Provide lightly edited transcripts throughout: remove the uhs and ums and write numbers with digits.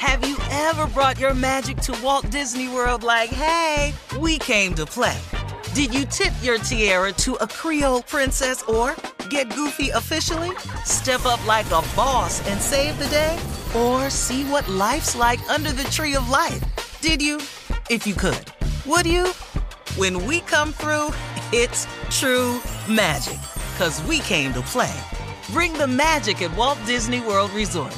Have you ever brought your magic to Walt Disney World like, hey, we came to play? Did you tip your tiara to a Creole princess or get goofy officially? Step up like a boss and save the day? Or see what life's like under the tree of life? Did you? If you could. Would you? When we come through, it's true magic. 'Cause we came to play. Bring the magic at Walt Disney World Resort.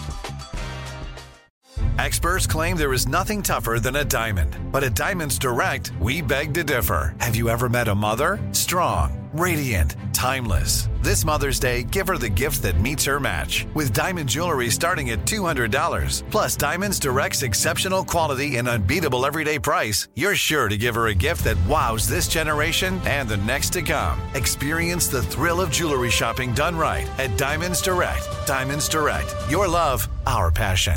Experts claim there is nothing tougher than a diamond. But at Diamonds Direct, we beg to differ. Have you ever met a mother? Strong, radiant, timeless. This Mother's Day, give her the gift that meets her match. With diamond jewelry starting at $200. Plus Diamonds Direct's exceptional quality and unbeatable everyday price, you're sure to give her a gift that wows this generation and the next to come. Experience the thrill of jewelry shopping done right at Diamonds Direct. Diamonds Direct. Your love, our passion.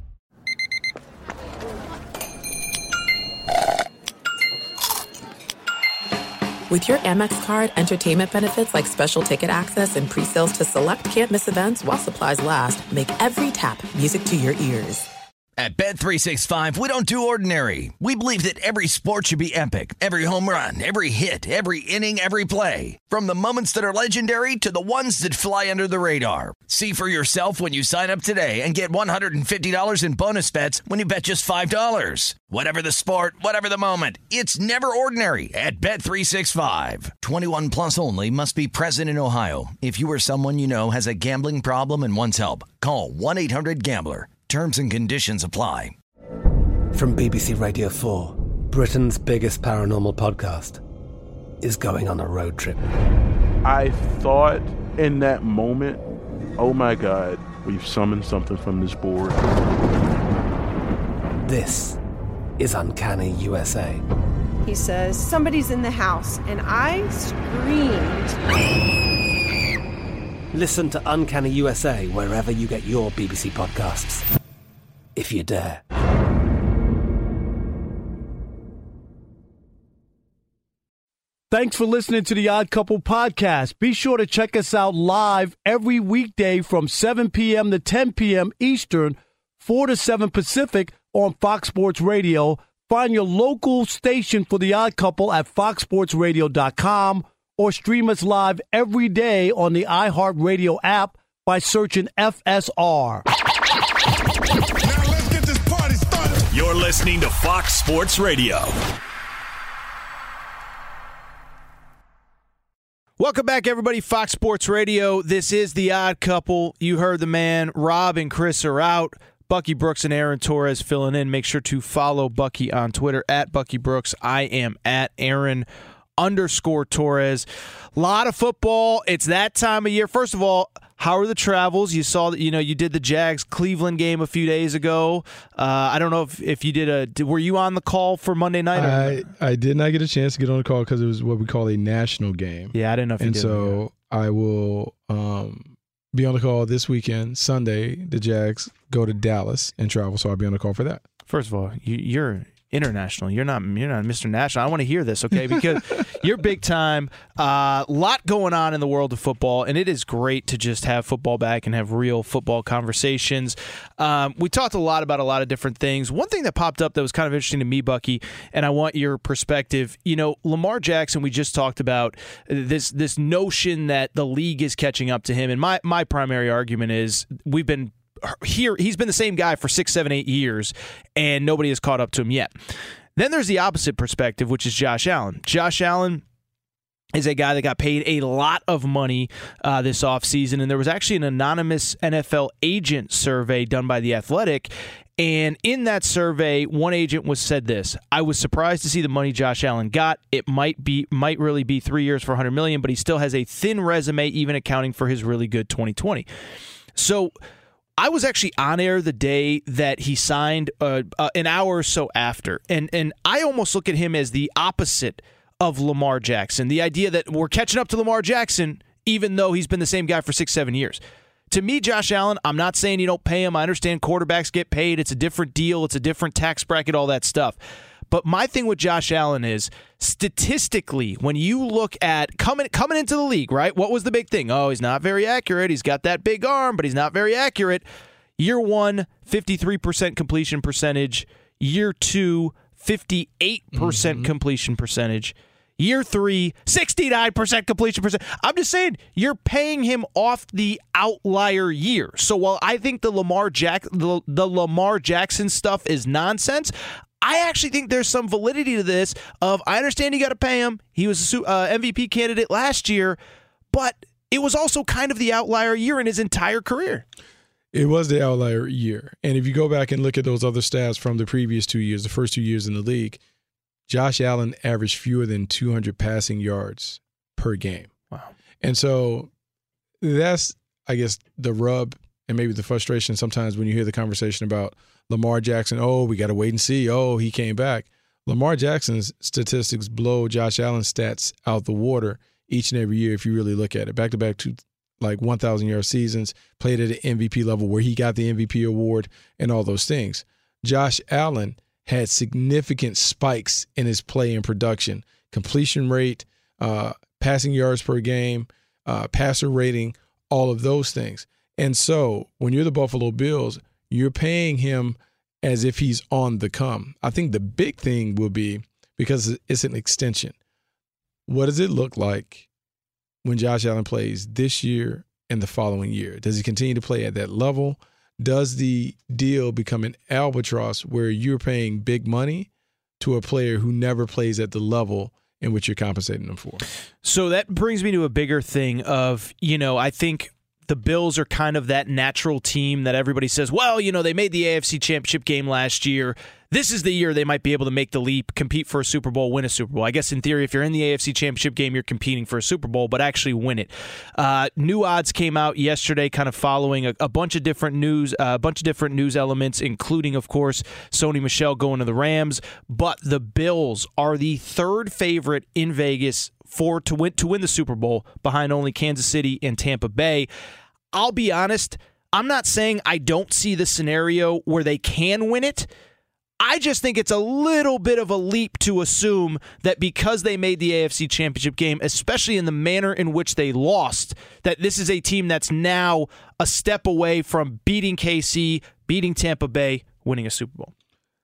With your Amex card, entertainment benefits like special ticket access and pre-sales to select can't-miss events while supplies last make every tap music to your ears. At Bet365, we don't do ordinary. We believe that every sport should be epic. Every home run, every hit, every inning, every play. From the moments that are legendary to the ones that fly under the radar. See for yourself when you sign up today and get $150 in bonus bets when you bet just $5. Whatever the sport, whatever the moment, it's never ordinary at Bet365. 21 plus only. Must be present in Ohio. If you or someone you know has a gambling problem and wants help, call 1-800-GAMBLER. Terms and conditions apply. From BBC Radio 4, Britain's biggest paranormal podcast is going on a road trip. I thought in that moment, oh my God, we've summoned something from this board. This is Uncanny USA. He says, somebody's in the house, and I screamed. Listen to Uncanny USA wherever you get your BBC podcasts, if you dare. Thanks for listening to the Odd Couple podcast. Be sure to check us out live every weekday from 7 p.m. to 10 p.m. Eastern, 4 to 7 Pacific on Fox Sports Radio. Find your local station for the Odd Couple at foxsportsradio.com or stream us live every day on the iHeartRadio app by searching FSR. Now let's get this party started. You're listening to Fox Sports Radio. Welcome back, everybody. Fox Sports Radio. This is The Odd Couple. You heard the man. Rob and Chris are out. Bucky Brooks and Aaron Torres filling in. Make sure to follow Bucky on Twitter at Bucky Brooks. I am at Aaron_Torres. A lot of football. It's that time of year. First of all, how are the travels? You saw that, you did the Jags-Cleveland game a few days ago. I don't know if you were you on the call for Monday night? I did not get a chance to get on the call because it was what we call a national game. Yeah, I didn't know if you did. And so I will be on the call this weekend. Sunday, the Jags go to Dallas and travel, so I'll be on the call for that. First of all, you're international. You're not Mr. National. I want to hear this, okay? Because you're big time. Lot going on in the world of football, and it is great to just have football back and have real football conversations. We talked a lot about a lot of different things. One thing that popped up that was kind of interesting to me, Bucky, and I want your perspective. Lamar Jackson, we just talked about this notion that the league is catching up to him, and my primary argument is he's been the same guy for 6, 7, 8 years, and nobody has caught up to him yet. Then there's the opposite perspective, which is Josh Allen. Josh Allen is a guy that got paid a lot of money this offseason, and there was actually an anonymous NFL agent survey done by The Athletic, and in that survey, one agent said this: I was surprised to see the money Josh Allen got. It might really be 3 years for $100 million, but he still has a thin resume, even accounting for his really good 2020. So I was actually on air the day that he signed, an hour or so after, and I almost look at him as the opposite of Lamar Jackson. The idea that we're catching up to Lamar Jackson, even though he's been the same guy for 6, 7 years. To me, Josh Allen, I'm not saying you don't pay him. I understand quarterbacks get paid. It's a different deal. It's a different tax bracket, all that stuff. But my thing with Josh Allen is, statistically, when you look at coming into the league, right? What was the big thing? Oh, he's not very accurate. He's got that big arm, but he's not very accurate. Year 1, 53% completion percentage. Year 2, 58% completion percentage. Year 3, 69% completion percentage. I'm just saying, you're paying him off the outlier year. So while I think the Lamar Jackson stuff is nonsense, I actually think there's some validity to this. I understand you got to pay him. He was a MVP candidate last year, but it was also kind of the outlier year in his entire career. It was the outlier year. And if you go back and look at those other stats from the previous 2 years, the first 2 years in the league, Josh Allen averaged fewer than 200 passing yards per game. Wow. And so that's, I guess, the rub and maybe the frustration sometimes when you hear the conversation about Lamar Jackson. Oh, we got to wait and see. Oh, he came back. Lamar Jackson's statistics blow Josh Allen's stats out the water each and every year if you really look at it. Back-to-back 1,000-yard seasons, played at an MVP level where he got the MVP award and all those things. Josh Allen had significant spikes in his play and production, completion rate, passing yards per game, passer rating, all of those things. And so when you're the Buffalo Bills, you're paying him as if he's on the come. I think the big thing will be, because it's an extension, what does it look like when Josh Allen plays this year and the following year? Does he continue to play at that level? Does the deal become an albatross where you're paying big money to a player who never plays at the level in which you're compensating them for? So that brings me to a bigger thing of, I think the Bills are kind of that natural team that everybody says, well, they made the AFC Championship game last year. This is the year they might be able to make the leap, compete for a Super Bowl, win a Super Bowl. I guess in theory, if you're in the AFC Championship game, you're competing for a Super Bowl, but actually win it. New odds came out yesterday, kind of following a bunch of different news, elements, including, of course, Sony Michel going to the Rams. But the Bills are the third favorite in Vegas to win the Super Bowl, behind only Kansas City and Tampa Bay. I'll be honest, I'm not saying I don't see the scenario where they can win it. I just think it's a little bit of a leap to assume that because they made the AFC Championship game, especially in the manner in which they lost, that this is a team that's now a step away from beating KC, beating Tampa Bay, winning a Super Bowl.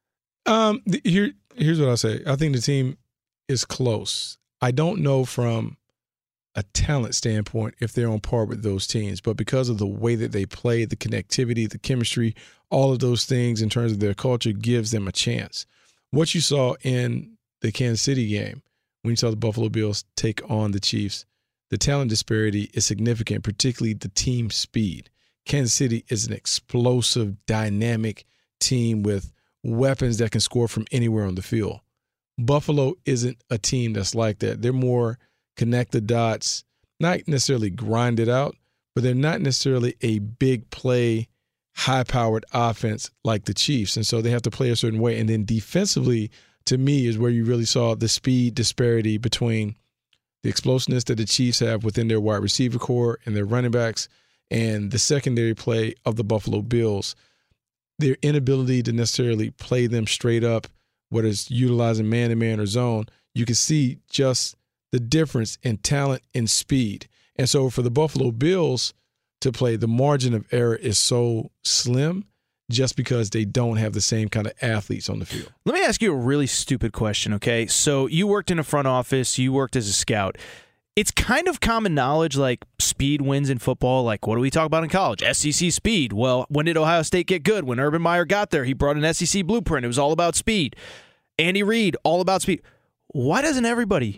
Here's what I'll say. I think the team is close. I don't know from a talent standpoint if they're on par with those teams, but because of the way that they play, the connectivity, the chemistry, all of those things in terms of their culture gives them a chance. What you saw in the Kansas City game, when you saw the Buffalo Bills take on the Chiefs, the talent disparity is significant, particularly the team speed. Kansas City is an explosive, dynamic team with weapons that can score from anywhere on the field. Buffalo isn't a team that's like that. They're more connect the dots, not necessarily grind it out, but they're not necessarily a big play, high-powered offense like the Chiefs. And so they have to play a certain way. And then defensively, to me, is where you really saw the speed disparity between the explosiveness that the Chiefs have within their wide receiver core and their running backs and the secondary play of the Buffalo Bills. Their inability to necessarily play them straight up, whether it's utilizing man-to-man or zone, you can see just the difference in talent and speed. And so for the Buffalo Bills to play, the margin of error is so slim just because they don't have the same kind of athletes on the field. Let me ask you a really stupid question, okay? So you worked in a front office, you worked as a scout. It's kind of common knowledge, like speed wins in football. Like, what do we talk about in college? SEC speed. Well, when did Ohio State get good? When Urban Meyer got there, he brought an SEC blueprint. It was all about speed. Andy Reid, all about speed. Why doesn't everybody?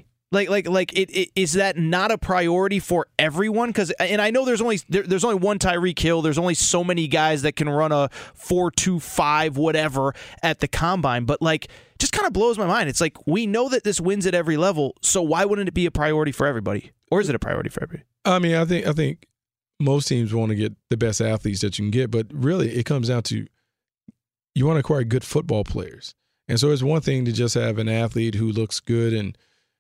Is that not a priority for everyone? And I know there's only one Tyreek Hill. There's only so many guys that can run a 4.25 whatever at the combine. But just kind of blows my mind. It's like, we know that this wins at every level. So why wouldn't it be a priority for everybody? Or is it a priority for everybody? I mean, I think most teams want to get the best athletes that you can get, but really it comes down to you want to acquire good football players. And so it's one thing to just have an athlete who looks good in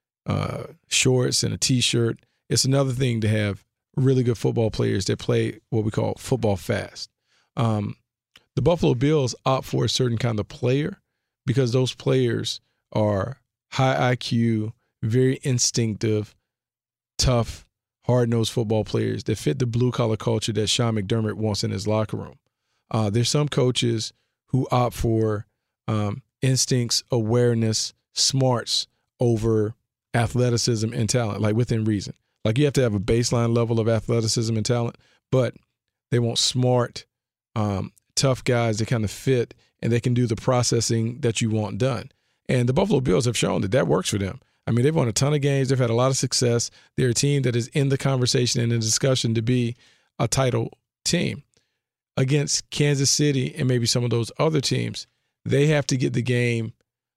shorts and a T-shirt. It's another thing to have really good football players that play what we call football fast. The Buffalo Bills opt for a certain kind of player because those players are high IQ, very instinctive, tough, hard-nosed football players that fit the blue-collar culture that Sean McDermott wants in his locker room. There's some coaches who opt for instincts, awareness, smarts over athleticism and talent, like within reason. Like you have to have a baseline level of athleticism and talent, but they want smart, tough guys that kind of fit and they can do the processing that you want done. And the Buffalo Bills have shown that works for them. I mean, they've won a ton of games. They've had a lot of success. They're a team that is in the conversation and in the discussion to be a title team. Against Kansas City and maybe some of those other teams, they have to get the game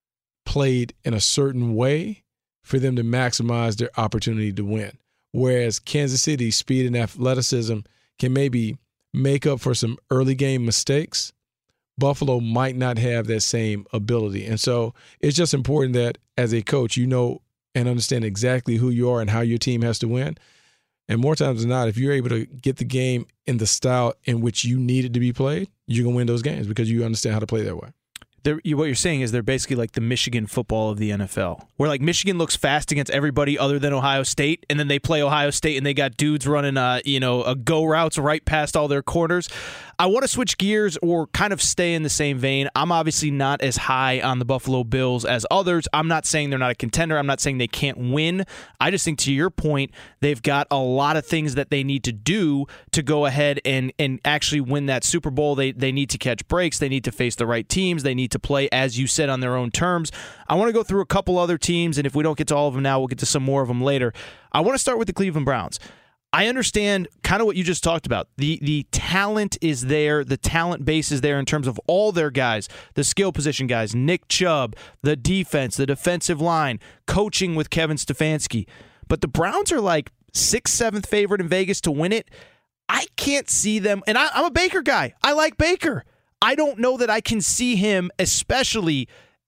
played in a certain way for them to maximize their opportunity to win. Whereas Kansas City's speed and athleticism can maybe make up for some early game mistakes, Buffalo might not have that same ability. And so it's just important that as a coach, you know and understand exactly who you are and how your team has to win. And more times than not, if you're able to get the game in the style in which you need it to be played, you're going to win those games because you understand how to play that way. What you're saying is they're basically like the Michigan football of the NFL, where like Michigan looks fast against everybody other than Ohio State, and then they play Ohio State and they got dudes running a go routes right past all their corners. I want to switch gears or kind of stay in the same vein. I'm obviously not as high on the Buffalo Bills as others. I'm not saying they're not a contender. I'm not saying they can't win. I just think, to your point, they've got a lot of things that they need to do to go ahead and actually win that Super Bowl. They need to catch breaks. They need to face the right teams. They need to play, as you said, on their own terms. I want to go through a couple other teams, and if we don't get to all of them now, we'll get to some more of them later. I want to start with the Cleveland Browns. I understand kind of what you just talked about. The talent is there. The talent base is there in terms of all their guys, the skill position guys, Nick Chubb, the defense, the defensive line, coaching with Kevin Stefanski. But the Browns are like 6th, 7th favorite in Vegas to win it. I can't see them, and I'm a Baker guy. I like Baker. I don't know that I can see him, especially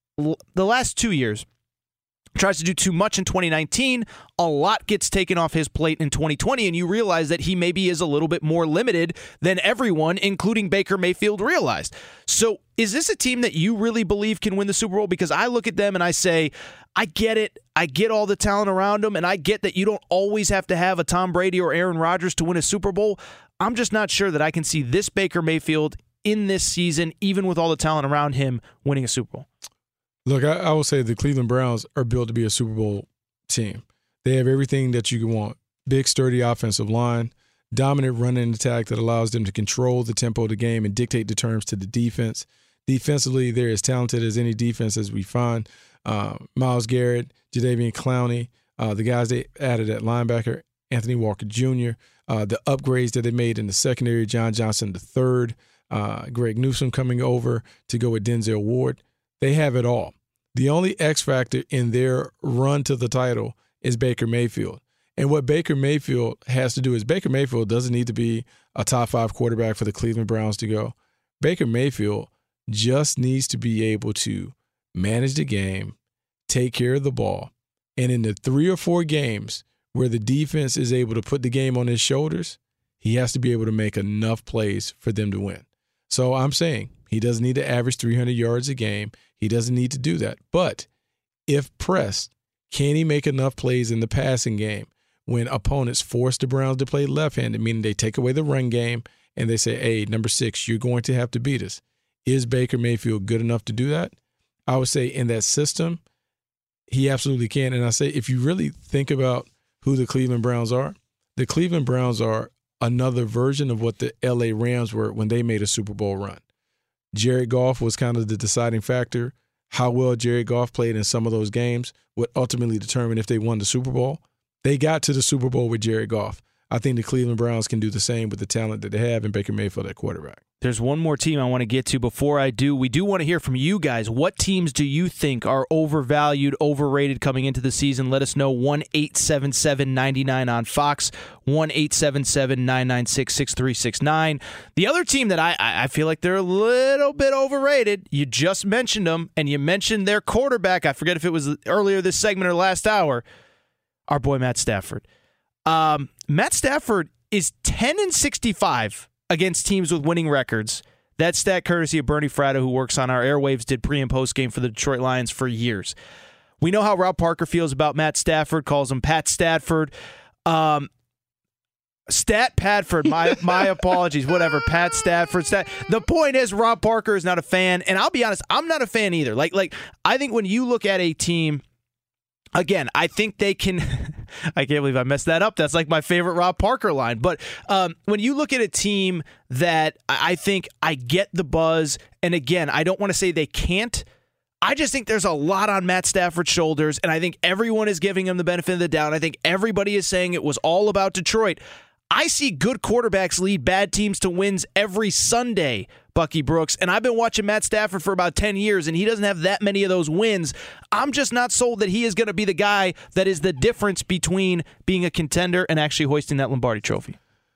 the last 2 years. Tries to do too much in 2019. A lot gets taken off his plate in 2020, and you realize that he maybe is a little bit more limited than everyone, including Baker Mayfield, realized. So is this a team that you really believe can win the Super Bowl? Because I look at them and I say, I get it. I get all the talent around them, and I get that you don't always have to have a Tom Brady or Aaron Rodgers to win a Super Bowl. I'm just not sure that I can see this Baker Mayfield in this season, even with all the talent around him, winning a Super Bowl. Look, I will say the Cleveland Browns are built to be a Super Bowl team. They have everything that you can want. Big, sturdy offensive line, dominant running attack that allows them to control the tempo of the game and dictate the terms to the defense. Defensively, they're as talented as any defense as we find. Myles Garrett, Jadeveon Clowney, the guys they added at linebacker, Anthony Walker Jr., the upgrades that they made in the secondary, John Johnson III, Greg Newsome coming over to go with Denzel Ward. They have it all. The only X factor in their run to the title is Baker Mayfield. And what Baker Mayfield has to do is Baker Mayfield doesn't need to be a top 5 quarterback for the Cleveland Browns to go. Baker Mayfield just needs to be able to manage the game, take care of the ball, and in the 3 or 4 games where the defense is able to put the game on his shoulders, he has to be able to make enough plays for them to win. So I'm saying he doesn't need to average 300 yards a game. He doesn't need to do that. But if pressed, can he make enough plays in the passing game when opponents force the Browns to play left-handed, meaning they take away the run game and they say, hey, number 6, you're going to have to beat us. Is Baker Mayfield good enough to do that? I would say in that system, he absolutely can. And I say if you really think about who the Cleveland Browns are another version of what the L.A. Rams were when they made a Super Bowl run. Jared Goff was kind of the deciding factor. How well Jared Goff played in some of those games would ultimately determine if they won the Super Bowl. They got to the Super Bowl with Jared Goff. I think the Cleveland Browns can do the same with the talent that they have and Baker Mayfield at quarterback. There's one more team I want to get to. Before I do, we do want to hear from you guys. What teams do you think are overvalued, overrated coming into the season? Let us know. 1-877-99 on Fox, 1-877-996-6369. The other team that I feel like they're a little bit overrated, you just mentioned them, and you mentioned their quarterback. I forget if it was earlier this segment or last hour. Our boy Matt Stafford. Matt Stafford is 10-65 against teams with winning records. That stat courtesy of Bernie Fratto, who works on our airwaves, did pre- and post-game for the Detroit Lions for years. We know how Rob Parker feels about Matt Stafford, calls him Pat Stafford. Stat Padford, my apologies, whatever, Pat Stafford. The point is Rob Parker is not a fan, and I'll be honest, I'm not a fan either. Like I think when you look at a team, again, I think they can I can't believe I messed that up. That's like my favorite Rob Parker line. But when you look at a team that I think I get the buzz, and again, I don't want to say they can't. I just think there's a lot on Matt Stafford's shoulders, and I think everyone is giving him the benefit of the doubt. I think everybody is saying it was all about Detroit. I see good quarterbacks lead bad teams to wins every Sunday, Bucky Brooks, and I've been watching Matt Stafford for about 10 years, and he doesn't have that many of those wins. I'm just not sold that he is going to be the guy that is the difference between being a contender and actually hoisting that Lombardi trophy.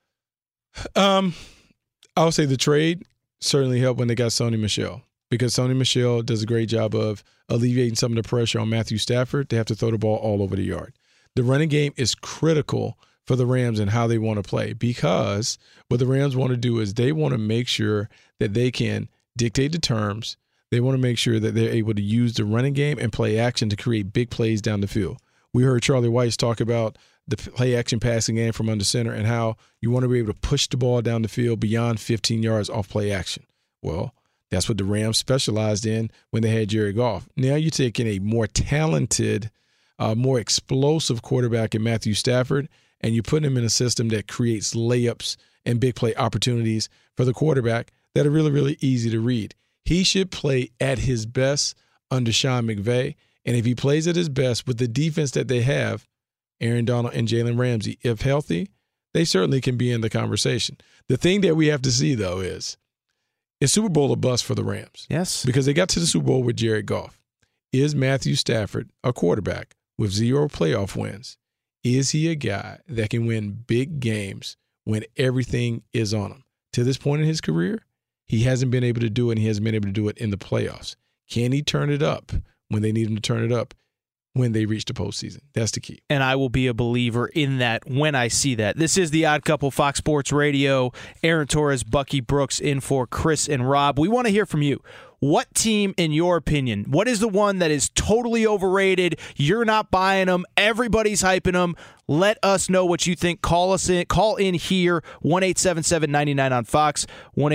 I'll say the trade certainly helped when they got Sony Michel, because Sony Michel does a great job of alleviating some of the pressure on Matthew Stafford to have to throw the ball all over the yard. The running game is critical for the Rams and how they want to play, because what the Rams want to do is they want to make sure that they can dictate the terms. They want to make sure that they're able to use the running game and play action to create big plays down the field. We heard Charlie Weiss talk about the play action passing game from under center and how you want to be able to push the ball down the field beyond 15 yards off play action. Well, that's what the Rams specialized in when they had Jared Goff. Now you're taking a more talented, more explosive quarterback in Matthew Stafford, and you put him in a system that creates layups and big play opportunities for the quarterback that are really, really easy to read. He should play at his best under Sean McVay, and if he plays at his best with the defense that they have, Aaron Donald and Jalen Ramsey, if healthy, they certainly can be in the conversation. The thing that we have to see, though, is Super Bowl a bust for the Rams? Yes. Because they got to the Super Bowl with Jared Goff. Is Matthew Stafford a quarterback with 0 playoff wins? Is he a guy that can win big games when everything is on him? To this point in his career, he hasn't been able to do it, and he hasn't been able to do it in the playoffs. Can he turn it up when they need him to turn it up when they reach the postseason? That's the key. And I will be a believer in that when I see that. This is The Odd Couple, Fox Sports Radio. Aaron Torres, Bucky Brooks in for Chris and Rob. We want to hear from you. What team, in your opinion, what is the one that is totally overrated? You're not buying them. Everybody's hyping them. Let us know what you think. Call in here, 1-877-99 on Fox,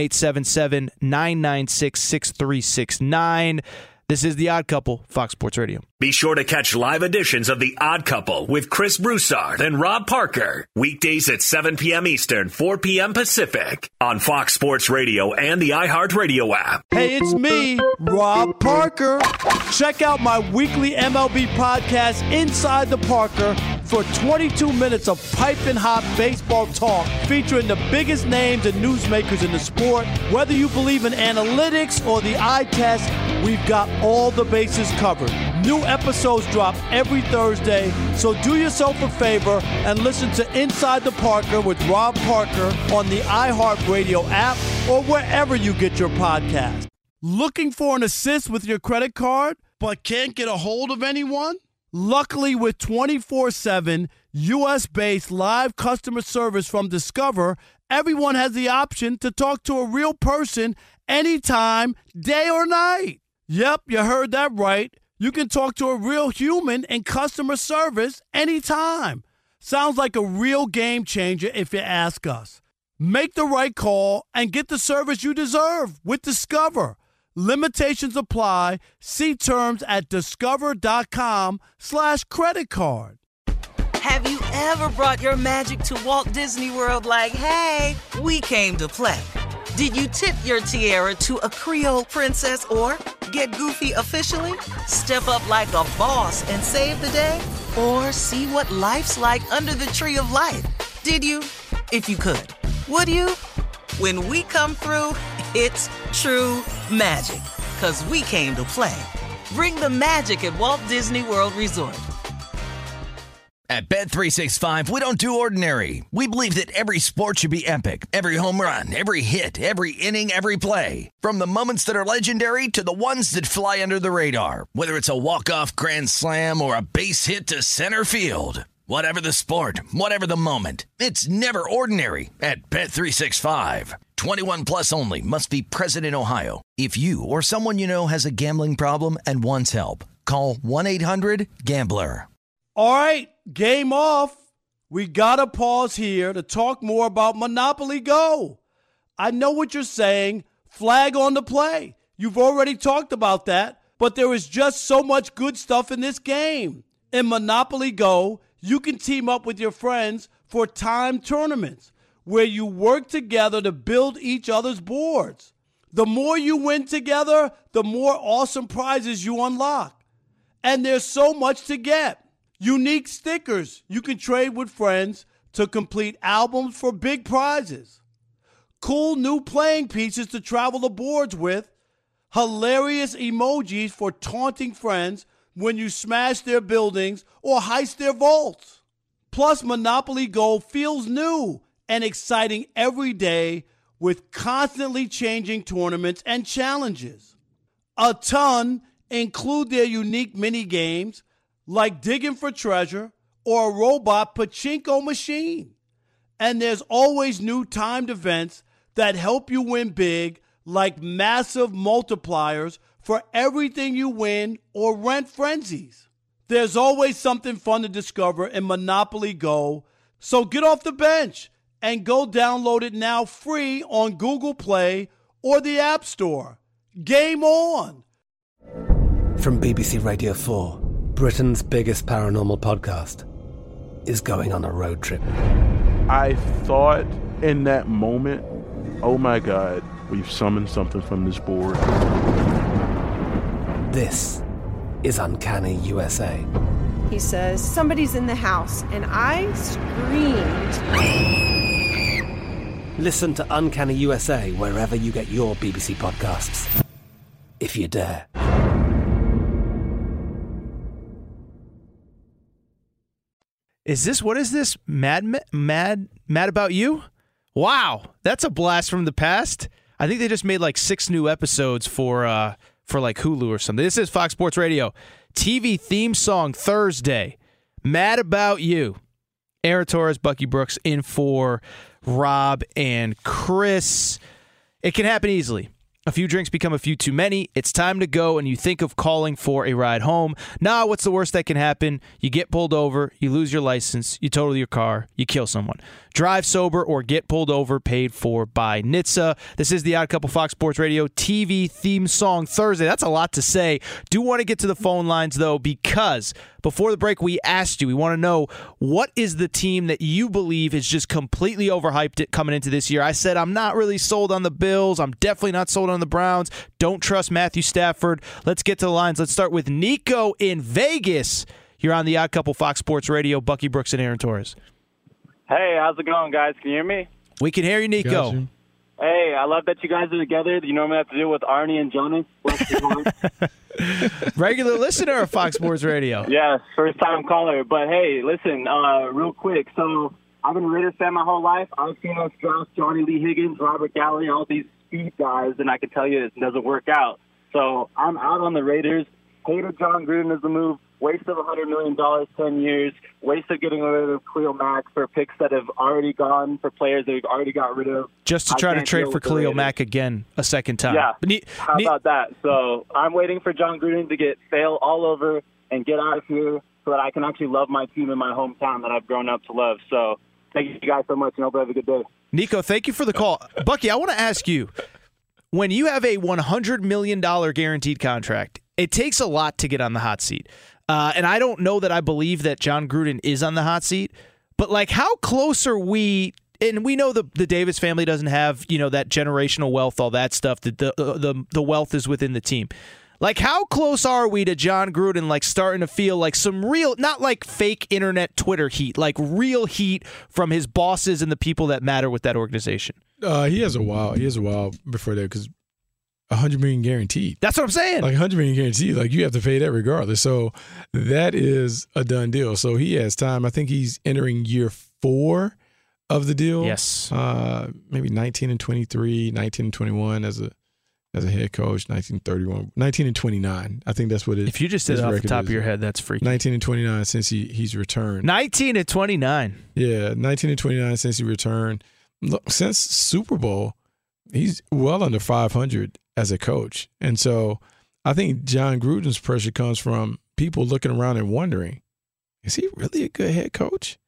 1-877-996-6369. This is The Odd Couple, Fox Sports Radio. Be sure to catch live editions of The Odd Couple with Chris Broussard and Rob Parker. Weekdays at 7 p.m. Eastern, 4 p.m. Pacific on Fox Sports Radio and the iHeartRadio app. Hey, it's me, Rob Parker. Check out my weekly MLB podcast, Inside the Parker, for 22 minutes of piping hot baseball talk featuring the biggest names and newsmakers in the sport. Whether you believe in analytics or the eye test, we've got all the bases covered. New episodes drop every Thursday, so do yourself a favor and listen to Inside the Parker with Rob Parker on the iHeartRadio app or wherever you get your podcast. Looking for an assist with your credit card but can't get a hold of anyone? Luckily, with 24/7 U.S.-based live customer service from Discover, everyone has the option to talk to a real person anytime, day or night. Yep, you heard that right. You can talk to a real human in customer service anytime. Sounds like a real game changer if you ask us. Make the right call and get the service you deserve with Discover. Limitations apply. See terms at discover.com/credit card. Have you ever brought your magic to Walt Disney World like, hey, we came to play? Did you tip your tiara to a Creole princess or get goofy officially? Step up like a boss and save the day? Or see what life's like under the tree of life? Did you? If you could. Would you? When we come through, it's true magic. 'Cause we came to play. Bring the magic at Walt Disney World Resort. At Bet365, we don't do ordinary. We believe that every sport should be epic. Every home run, every hit, every inning, every play. From the moments that are legendary to the ones that fly under the radar. Whether it's a walk-off grand slam or a base hit to center field. Whatever the sport, whatever the moment. It's never ordinary at Bet365. 21 plus only. Must be present in Ohio. If you or someone you know has a gambling problem and wants help, call 1-800-GAMBLER. All right, game off. we gotta pause here to talk more about Monopoly Go. I know what you're saying, flag on the play. You've already talked about that, but there is just so much good stuff in this game. In Monopoly Go, you can team up with your friends for timed tournaments where you work together to build each other's boards. The more you win together, the more awesome prizes you unlock. And there's so much to get. Unique stickers you can trade with friends to complete albums for big prizes. Cool new playing pieces to travel the boards with. Hilarious emojis for taunting friends when you smash their buildings or heist their vaults. Plus, Monopoly Go feels new and exciting every day with constantly changing tournaments and challenges. A ton include their unique mini games like digging for treasure or a robot pachinko machine. And there's always new timed events that help you win big, like massive multipliers for everything you win or rent frenzies. There's always something fun to discover in Monopoly Go, so get off the bench and go download it now free on Google Play or the App Store. Game on! From BBC Radio 4, Britain's biggest paranormal podcast is going on a road trip. I thought in that moment, oh my God, we've summoned something from this board. This is Uncanny USA. He says, somebody's in the house, and I screamed. Listen to Uncanny USA wherever you get your BBC podcasts, if you dare. What is this? Mad About You? Wow, that's a blast from the past. I think they just made like 6 new episodes for like Hulu or something. This is Fox Sports Radio. TV theme song Thursday. Mad About You. Aaron Torres, Bucky Brooks in for Rob and Chris. It can happen easily. A few drinks become a few too many. It's time to go, and you think of calling for a ride home. Nah, what's the worst that can happen? You get pulled over, you lose your license, you total your car, you kill someone. Drive sober or get pulled over, paid for by NHTSA. This is the Odd Couple Fox Sports Radio TV theme song Thursday. That's a lot to say. Do want to get to the phone lines, though, because before the break, we asked you, we want to know, what is the team that you believe is just completely overhyped coming into this year? I said, I'm not really sold on the Bills. I'm definitely not sold on the Browns. Don't trust Matthew Stafford. Let's get to the lines. Let's start with Nico in Vegas. You're on the Odd Couple Fox Sports Radio. Bucky Brooks and Aaron Torres. Hey, how's it going, guys? Can you hear me? We can hear you, Nico. Hey, I love that you guys are together. You normally have to deal with Arnie and Jonas. Regular listener of Fox Sports Radio. Yeah, first-time caller. But, hey, listen, real quick. So I've been a Raiders fan my whole life. I've seen us draft Johnny Lee Higgins, Robert Gallery, all these speed guys, and I can tell you it doesn't work out. So I'm out on the Raiders. Hated John Gruden as a move. Waste of $100 million, 10 years. Waste of getting rid of Khalil Mack for picks that have already gone, for players that we've already got rid of. Just to try to trade for Khalil Mack again a second time. Yeah, how about that? So I'm waiting for John Gruden to get fail all over and get out of here so that I can actually love my team in my hometown that I've grown up to love. So thank you guys so much, and hope you have a good day. Nico, thank you for the call. Bucky, I want to ask you, when you have a $100 million guaranteed contract, it takes a lot to get on the hot seat. And I don't know that I believe that John Gruden is on the hot seat, but like, how close are we? And we know the Davis family doesn't have, that generational wealth, all that stuff. The wealth is within the team. Like, how close are we to John Gruden, like, starting to feel like some real, not like fake internet Twitter heat, like real heat from his bosses and the people that matter with that organization? He has a while. He has a while before that, because $100 million guaranteed. That's what I'm saying. Like $100 million guaranteed. Like, you have to pay that regardless. So that is a done deal. So he has time. I think he's entering year 4 of the deal. Yes. Maybe 19 and 23, 19 and 21 as a head coach, 1931, 19 and 29. I think that's what it is. If you just did it off the top of your head, that's freaky. 19 and 29 since he's returned. 19 and 29. Yeah, 19 and 29 since he returned. Look, since Super Bowl, he's well under 500 as a coach. And so I think John Gruden's pressure comes from people looking around and wondering, is he really a good head coach?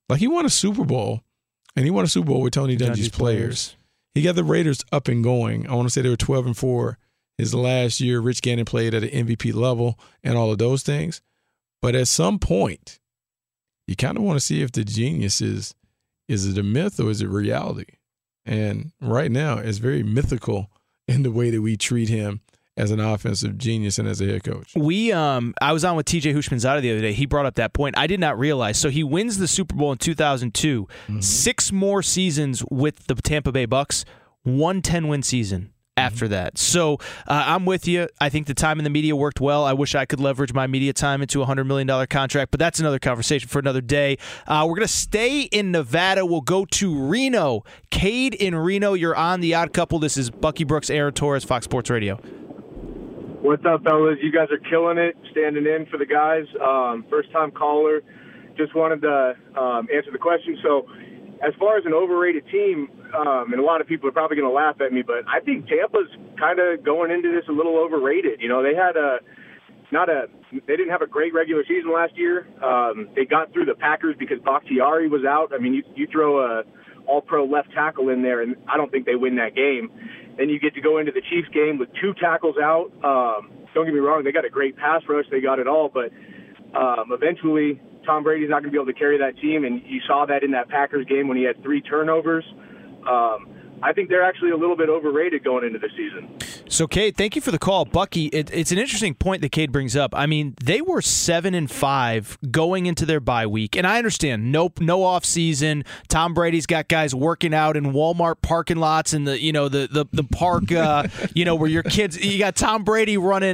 Like, he won a Super Bowl, and he won a Super Bowl with Tony Dungy's players. He got the Raiders up and going. I want to say they were 12-4 his last year. Rich Gannon played at an MVP level and all of those things. But at some point, you kind of want to see if the genius is it a myth or is it reality? And right now, it's very mythical in the way that we treat him as an offensive genius and as a head coach. I was on with TJ Hushmanzada the other day. He brought up that point. I did not realize. So he wins the Super Bowl in 2002. 6 more seasons with the Tampa Bay Bucks. 1 10-win season after that. So I'm with you. I think the time in the media worked well. I wish I could leverage my media time into a $100 million contract, but that's another conversation for another day. We're going to stay in Nevada. We'll go to Reno. Cade in Reno, you're on The Odd Couple. This is Bucky Brooks, Aaron Torres, Fox Sports Radio. What's up, fellas? You guys are killing it, standing in for the guys. First-time caller. Just wanted to answer the question. So, as far as an overrated team, and a lot of people are probably going to laugh at me, but I think Tampa's kind of going into this a little overrated. You know, they had they didn't have a great regular season last year. They got through the Packers because Bakhtiari was out. I mean, you throw a all-pro left tackle in there, and I don't think they win that game. Then you get to go into the Chiefs game with 2 tackles out. Don't get me wrong, they got a great pass rush. They got it all, but eventually Tom Brady's not going to be able to carry that team, and you saw that in that Packers game when he had 3 turnovers. I think they're actually a little bit overrated going into the season. So, Cade, thank you for the call. Bucky, it's an interesting point that Cade brings up. I mean, they were 7-5 going into their bye week, and I understand no off season. Tom Brady's got guys working out in Walmart parking lots and the park, where your kids. You got Tom Brady running,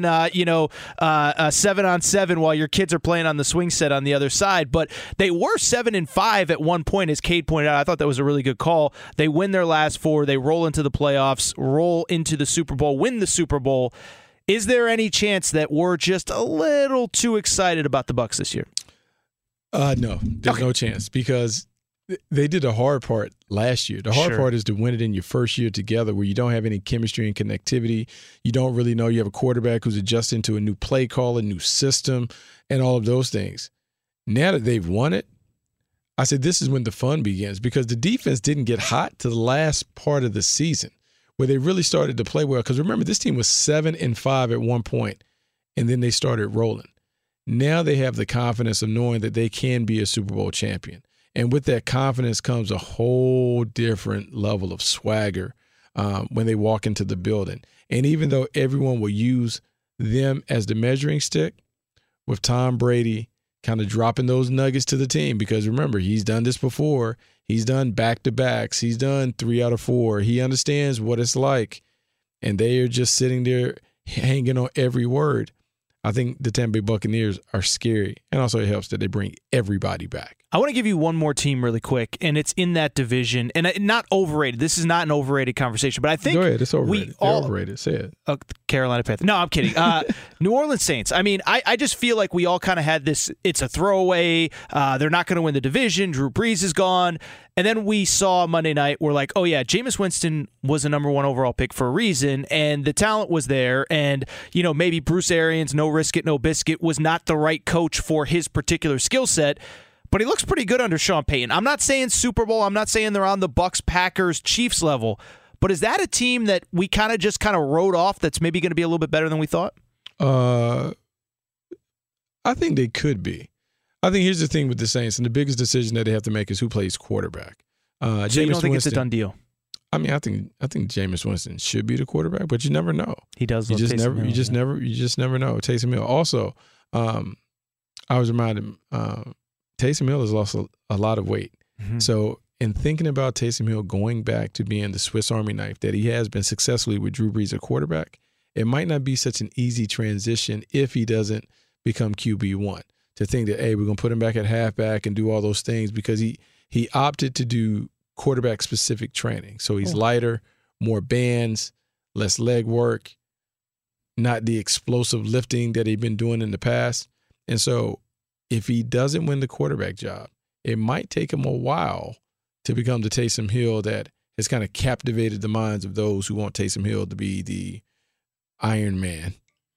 7-on-7 while your kids are playing on the swing set on the other side. But they were 7-5 at one point, as Cade pointed out. I thought that was a really good call. They win their last 4. They roll into the playoffs, roll into the Super Bowl, win the Super Bowl. Is there any chance that we're just a little too excited about the Bucs this year? No, there's no chance because they did the hard part last year. The hard part is to win it in your first year together where you don't have any chemistry and connectivity. You don't really know. You have a quarterback who's adjusting to a new play call, a new system, and all of those things. Now that they've won it, I said this is when the fun begins because the defense didn't get hot to the last part of the season where they really started to play well. Because remember, this team was 7-5 at one point, and then they started rolling. Now they have the confidence of knowing that they can be a Super Bowl champion. And with that confidence comes a whole different level of swagger when they walk into the building. And even though everyone will use them as the measuring stick, with Tom Brady kind of dropping those nuggets to the team because, remember, he's done this before. He's done back-to-backs. He's done 3 out of 4. He understands what it's like, and they are just sitting there hanging on every word. I think the Tampa Bay Buccaneers are scary, and also it helps that they bring everybody back. I want to give you one more team really quick, and it's in that division, and not overrated. This is not an overrated conversation, but I think go ahead. It's overrated. They're overrated. Say it. Carolina Panthers. No, I'm kidding. New Orleans Saints. I mean, I just feel like we all kind of had this. It's a throwaway. They're not going to win the division. Drew Brees is gone. And then we saw Monday night, we're like, oh, yeah, Jameis Winston was a number 1 overall pick for a reason, and the talent was there. And, maybe Bruce Arians, no risk it, no biscuit, was not the right coach for his particular skill set. But he looks pretty good under Sean Payton. I'm not saying Super Bowl. I'm not saying they're on the Bucs, Packers, Chiefs level. But is that a team that we kind of wrote off that's maybe going to be a little bit better than we thought? I think they could be. I think here's the thing with the Saints, and the biggest decision that they have to make is who plays quarterback. So you don't think Winston, it's a done deal? I mean, I think Jameis Winston should be the quarterback, but you never know. He does. You just never know. Taysom Hill. Also, I was reminded Taysom Hill has lost a lot of weight. Mm-hmm. So in thinking about Taysom Hill going back to being the Swiss Army knife that he has been successfully with Drew Brees at quarterback, it might not be such an easy transition if he doesn't become QB1. To think that, hey, we're going to put him back at halfback and do all those things because he opted to do quarterback-specific training. So he's lighter, more bands, less leg work, not the explosive lifting that he'd been doing in the past. And so if he doesn't win the quarterback job, it might take him a while to become the Taysom Hill that has kind of captivated the minds of those who want Taysom Hill to be the Iron Man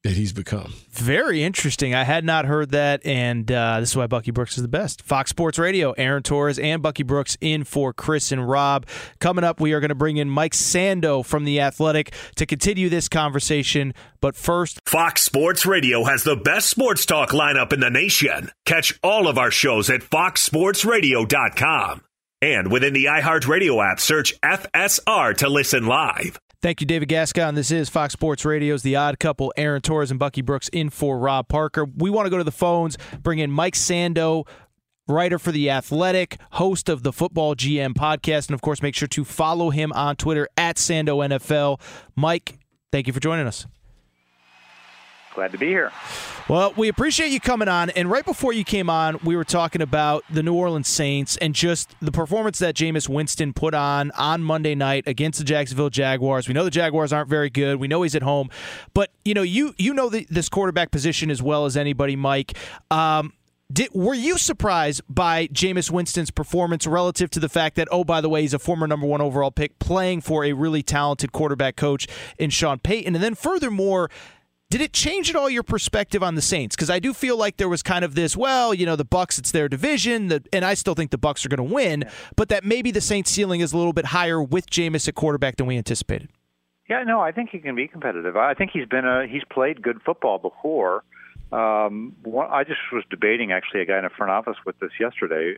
that he's become. Very interesting. I had not heard that, and this is why Bucky Brooks is the best. Fox Sports Radio, Aaron Torres and Bucky Brooks in for Chris and Rob. Coming up, we are going to bring in Mike Sando from The Athletic to continue this conversation. But first, Fox Sports Radio has the best sports talk lineup in the nation. Catch all of our shows at foxsportsradio.com. And within the iHeartRadio app, search FSR to listen live. Thank you, David Gascon. This is Fox Sports Radio's The Odd Couple. Aaron Torres and Bucky Brooks in for Rob Parker. We want to go to the phones, bring in Mike Sando, writer for The Athletic, host of the Football GM podcast, and, of course, make sure to follow him on Twitter at SandoNFL. Mike, thank you for joining us. Glad to be here. Well, we appreciate you coming on. And right before you came on, we were talking about the New Orleans Saints and just the performance that Jameis Winston put on Monday night against the Jacksonville Jaguars. We know the Jaguars aren't very good. We know he's at home. But, you know this quarterback position as well as anybody, Mike. Were you surprised by Jameis Winston's performance relative to the fact that, oh, by the way, he's a former number 1 overall pick playing for a really talented quarterback coach in Sean Payton? And then furthermore, did it change at all your perspective on the Saints? Because I do feel like there was kind of this, well, the Bucs, it's their division, and I still think the Bucs are going to win, but that maybe the Saints' ceiling is a little bit higher with Jameis at quarterback than we anticipated. Yeah, no, I think he can be competitive. I think he's played good football before. I just was debating actually a guy in the front office with this yesterday.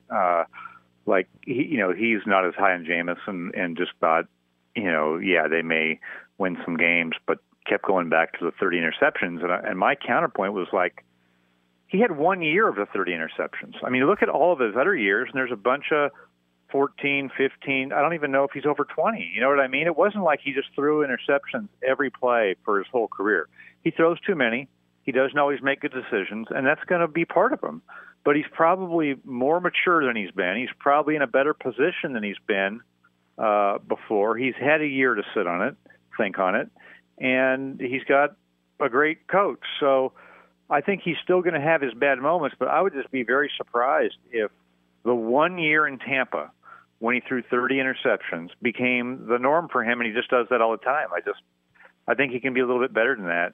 He's not as high on Jameis and just thought, they may win some games, but kept going back to the 30 interceptions. And my counterpoint was he had 1 year of the 30 interceptions. I mean, look at all of his other years, and there's a bunch of 14, 15. I don't even know if he's over 20. You know what I mean? It wasn't like he just threw interceptions every play for his whole career. He throws too many. He doesn't always make good decisions, and that's going to be part of him. But he's probably more mature than he's been. He's probably in a better position than he's been before. He's had a year to think on it. And he's got a great coach. So I think he's still going to have his bad moments, but I would just be very surprised if the 1 year in Tampa when he threw 30 interceptions became the norm for him, and he just does that all the time. I think he can be a little bit better than that.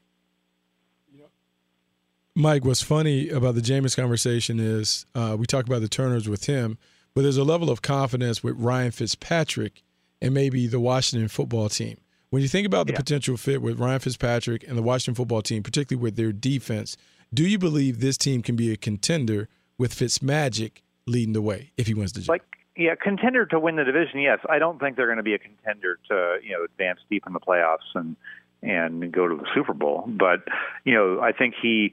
Mike, what's funny about the Jameis conversation is we talk about the turnovers with him, but there's a level of confidence with Ryan Fitzpatrick and maybe the Washington football team. When you think about the potential fit with Ryan Fitzpatrick and the Washington football team, particularly with their defense, do you believe this team can be a contender with Fitzmagic leading the way if he wins the job? Contender to win the division, yes. I don't think they're going to be a contender to advance deep in the playoffs and go to the Super Bowl. But I think he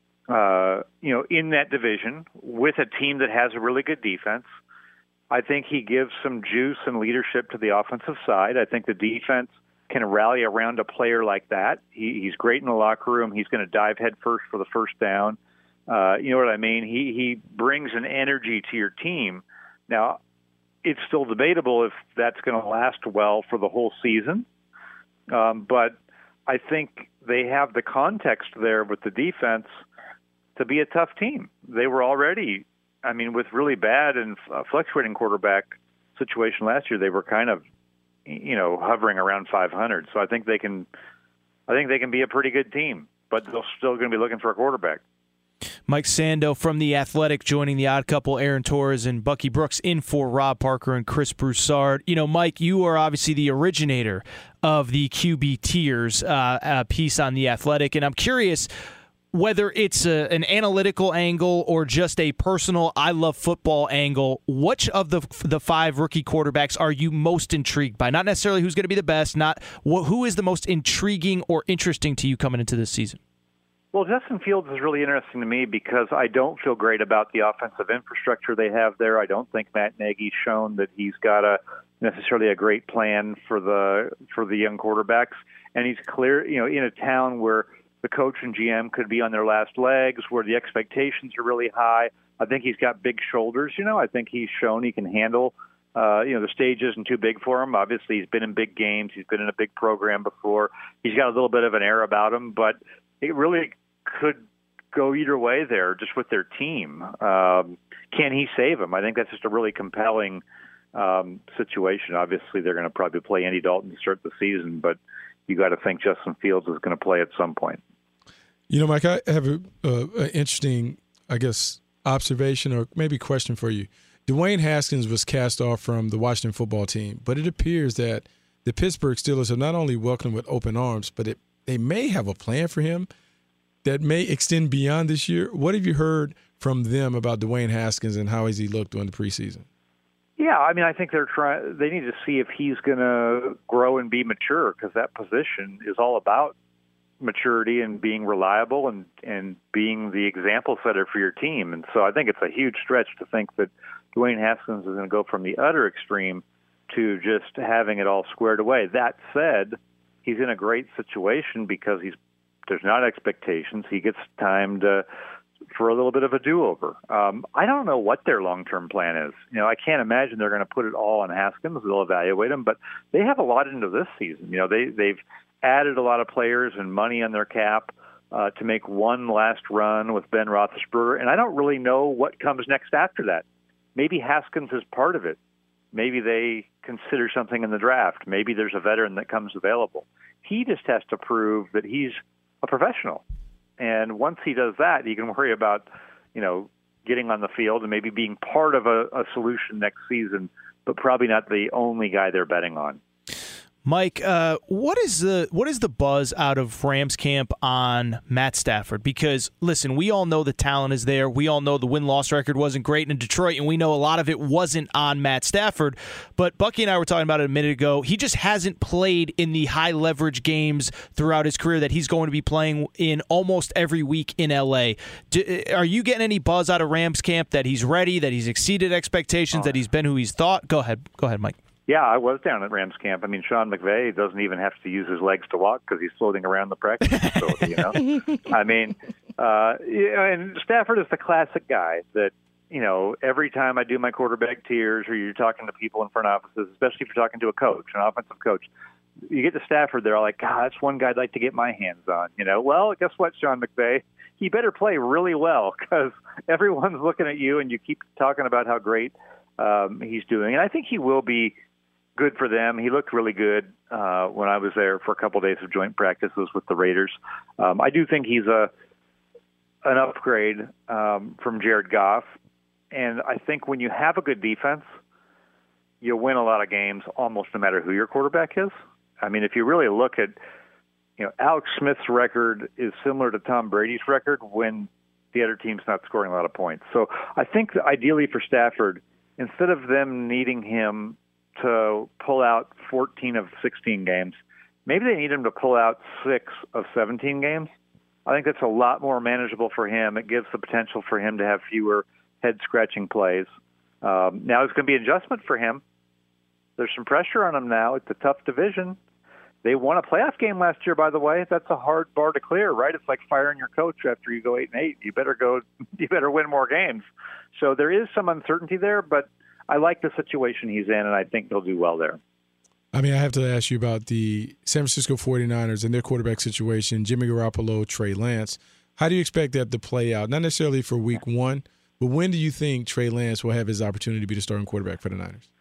in that division with a team that has a really good defense, I think he gives some juice and leadership to the offensive side. I think the defense can rally around a player like that. He's great in the locker room. He's going to dive head first for the first down. You know what I mean? He brings an energy to your team. Now, it's still debatable if that's going to last well for the whole season. But I think they have the context there with the defense to be a tough team. They were already, with really bad and fluctuating quarterback situation last year, they were kind of hovering around 500. So I think they can be a pretty good team, but they're still going to be looking for a quarterback. Mike Sando from The Athletic joining the Odd Couple, Aaron Torres and Bucky Brooks in for Rob Parker and Chris Broussard. Mike, you are obviously the originator of the QB tiers piece on The Athletic, and I'm curious whether it's an analytical angle or just a personal I love football angle, which of the 5 rookie quarterbacks are you most intrigued by? Not necessarily who's going to be the best, who is the most intriguing or interesting to you coming into this season? Well, Justin Fields is really interesting to me because I don't feel great about the offensive infrastructure they have there. I don't think Matt Nagy's shown that he's got necessarily a great plan for the young quarterbacks, and he's clear, in a town where the coach and GM could be on their last legs, where the expectations are really high. I think he's got big shoulders. I think he's shown he can handle, the stage isn't too big for him. Obviously, he's been in big games. He's been in a big program before. He's got a little bit of an air about him, but it really could go either way there just with their team. Can he save him? I think that's just a really compelling situation. Obviously, they're going to probably play Andy Dalton to start the season, but you got to think Justin Fields is going to play at some point. You know, Mike, I have an interesting, I guess, observation or maybe question for you. Dwayne Haskins was cast off from the Washington football team, but it appears that the Pittsburgh Steelers have not only welcomed him with open arms, but they may have a plan for him that may extend beyond this year. What have you heard from them about Dwayne Haskins and how has he looked during the preseason? Yeah, I mean, I think they need to see if he's going to grow and be mature, because that position is all about maturity and being reliable and being the example setter for your team. And so I think it's a huge stretch to think that Dwayne Haskins is going to go from the utter extreme to just having it all squared away. That said, he's in a great situation because there's not expectations. He gets time for a little bit of a do-over. I don't know what their long-term plan is. You know, I can't imagine they're going to put it all on Haskins. They'll evaluate him, but they have a lot into this season. You know, they've added a lot of players and money on their cap to make one last run with Ben Roethlisberger, and I don't really know what comes next after that. Maybe Haskins is part of it. Maybe they consider something in the draft. Maybe there's a veteran that comes available. He just has to prove that he's a professional. And once he does that, he can worry about, you know, getting on the field and maybe being part of a solution next season, but probably not the only guy they're betting on. Mike, what is the buzz out of Rams camp on Matt Stafford? Because, listen, we all know the talent is there. We all know the win-loss record wasn't great in Detroit, and we know a lot of it wasn't on Matt Stafford. But Bucky and I were talking about it a minute ago. He just hasn't played in the high-leverage games throughout his career that he's going to be playing in almost every week in L.A. Are you getting any buzz out of Rams camp that he's ready, that he's exceeded expectations, that he's been who he's thought? Go ahead, Mike. Yeah, I was down at Rams camp. I mean, Sean McVay doesn't even have to use his legs to walk because he's floating around the practice facility, you know? I mean, and Stafford is the classic guy that, you know, every time I do my quarterback tiers or you're talking to people in front offices, especially if you're talking to a coach, an offensive coach, you get to Stafford, they're like, God, that's one guy I'd like to get my hands on, you know? Well, guess what, Sean McVay? He better play really well because everyone's looking at you and you keep talking about how great he's doing. And I think he will be good for them. He looked really good when I was there for a couple of days of joint practices with the Raiders. I do think he's an upgrade from Jared Goff. And I think when you have a good defense, you win a lot of games almost no matter who your quarterback is. I mean, if you really look at, you know, Alex Smith's record is similar to Tom Brady's record when the other team's not scoring a lot of points. So I think that ideally for Stafford, instead of them needing him to pull out 14 of 16 games, maybe they need him to pull out 6 of 17 games. I think that's a lot more manageable for him. It gives the potential for him to have fewer head-scratching plays. Now it's going to be an adjustment for him. There's some pressure on him now. It's a tough division. They won a playoff game last year, by the way. That's a hard bar to clear, right? It's like firing your coach after you go 8-8. You better win more games. So there is some uncertainty there, but I like the situation he's in, and I think he'll do well there. I mean, I have to ask you about the San Francisco 49ers and their quarterback situation, Jimmy Garoppolo, Trey Lance. How do you expect that to play out? Not necessarily for week one, but when do you think Trey Lance will have his opportunity to be the starting quarterback for the Niners?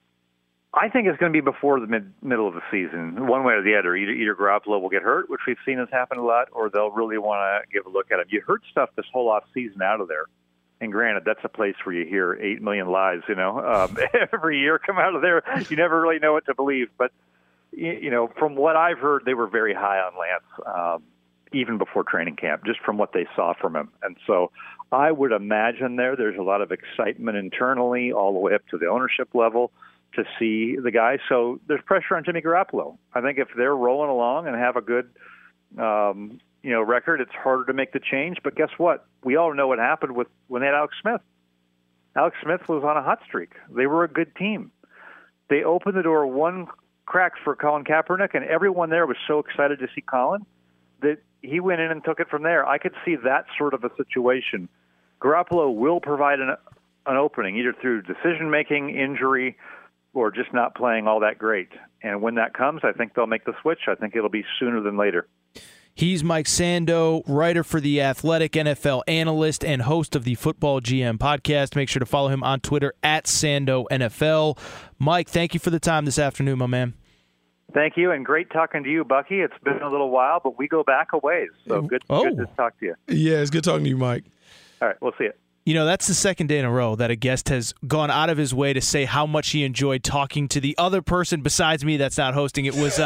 I think it's going to be before the middle of the season, one way or the other. Either Garoppolo will get hurt, which we've seen has happened a lot, or they'll really want to give a look at him. You heard stuff this whole offseason out of there. And granted, that's a place where you hear 8 million lies, you know, every year come out of there. You never really know what to believe. But, you know, from what I've heard, they were very high on Lance, even before training camp, just from what they saw from him. And so I would imagine there's a lot of excitement internally all the way up to the ownership level to see the guy. So there's pressure on Jimmy Garoppolo. I think if they're rolling along and have a good record, it's harder to make the change. But guess what? We all know what happened when they had Alex Smith. Alex Smith was on a hot streak. They were a good team. They opened the door one crack for Colin Kaepernick, and everyone there was so excited to see Colin that he went in and took it from there. I could see that sort of a situation. Garoppolo will provide an opening, either through decision-making, injury, or just not playing all that great. And when that comes, I think they'll make the switch. I think it'll be sooner than later. He's Mike Sando, writer for The Athletic, NFL analyst, and host of the Football GM podcast. Make sure to follow him on Twitter @SandoNFL. Mike, thank you for the time this afternoon, my man. Thank you, and great talking to you, Bucky. It's been a little while, but we go back a ways, so good to talk to you. Yeah, it's good talking to you, Mike. All right, we'll see you. You know, that's the second day in a row that a guest has gone out of his way to say how much he enjoyed talking to the other person besides me that's not hosting. It was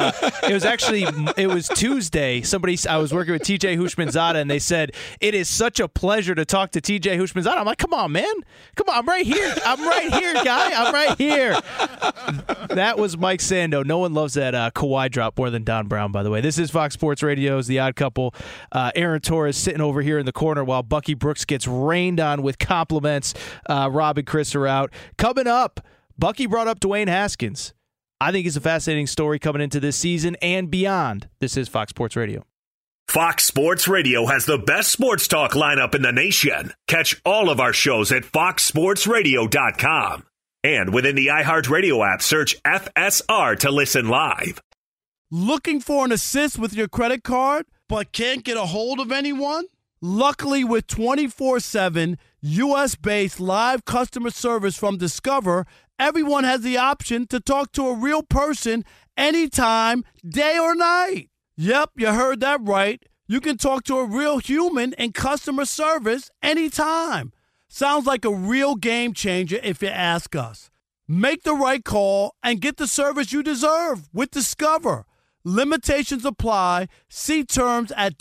Tuesday. I was working with TJ Houshmandzadeh, and they said, it is such a pleasure to talk to TJ Houshmandzadeh. I'm like, come on, man. Come on, I'm right here. I'm right here, guy. I'm right here. That was Mike Sando. No one loves that Kawhi drop more than Don Brown, by the way. This is Fox Sports Radio's The Odd Couple. Aaron Torres sitting over here in the corner while Bucky Brooks gets rained on with compliments. Rob and Chris are out. Coming up, Bucky brought up Dwayne Haskins. I think it's a fascinating story coming into this season and beyond. This is Fox Sports Radio. Fox Sports Radio has the best sports talk lineup in the nation. Catch all of our shows at foxsportsradio.com. And within the iHeartRadio app, search FSR to listen live. Looking for an assist with your credit card, but can't get a hold of anyone? Luckily, with 24/7 U.S.-based live customer service from Discover, everyone has the option to talk to a real person anytime, day or night. Yep, you heard that right. You can talk to a real human in customer service anytime. Sounds like a real game changer if you ask us. Make the right call and get the service you deserve with Discover. Limitations apply. See terms at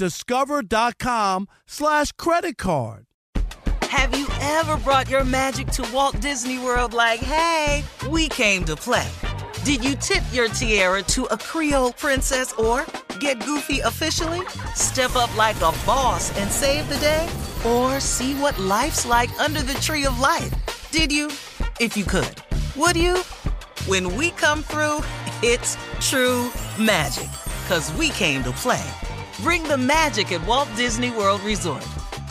discover.com/credit card. Have you ever brought your magic to Walt Disney World like, hey, we came to play? Did you tip your tiara to a Creole princess or get goofy officially? Step up like a boss and save the day? Or see what life's like under the tree of life? Did you? If you could. Would you? When we come through, it's true magic. 'Cause we came to play. Bring the magic at Walt Disney World Resort.